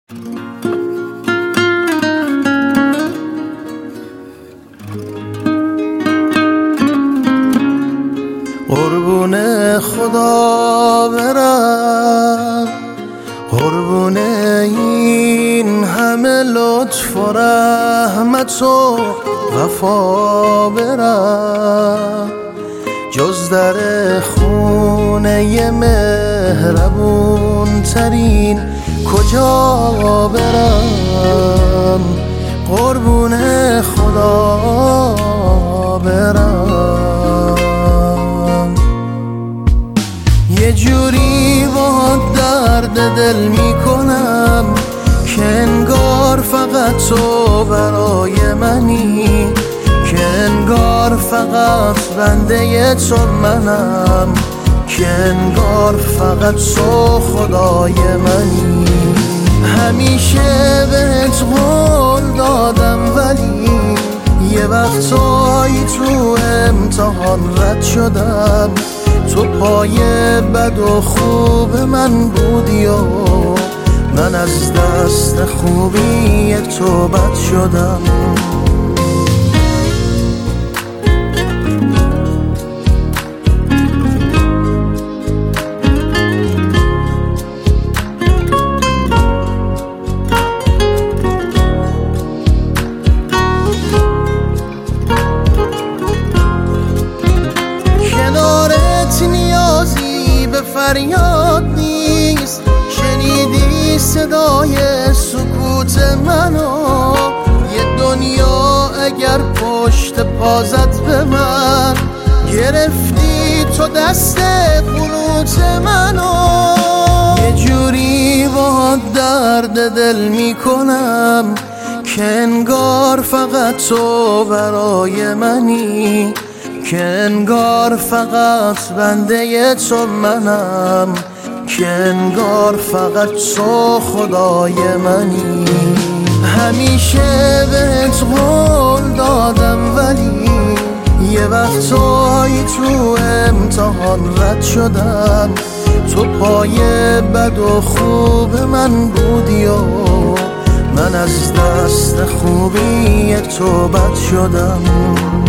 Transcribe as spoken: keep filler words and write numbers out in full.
قربون خدا برم، قربون این همه لطف و رحمت و وفا برم، جز در خونه مهربون ترین کجا برم؟ قربون خدا برم. یه جوری با درد دل میکنم که انگار فقط تو برای منی، که انگار فقط بنده تو منم، که انگار فقط تو خدای منی. همیشه بهت قول دادم ولی یه وقتایی تو امتحان رد شدم، تو پای بد و خوب من بودی و من از دست خوبی تو بد شدم. نیازی به فریاد نیست، شنیدی صدای سکوت منو؟ یه دنیا اگر پشت پازت به من، گرفتی تو دست قنوت منو. یه جوری با درد دل میکنم که انگار فقط تو برای منی، که انگار فقط بنده تو منم، که انگار فقط تو خدای منی. همیشه بهت قول دادم ولی یه وقتایی تو امتحان رد شدم، تو پای بد و خوب من بودی و من از دست خوبی تو بد شدم.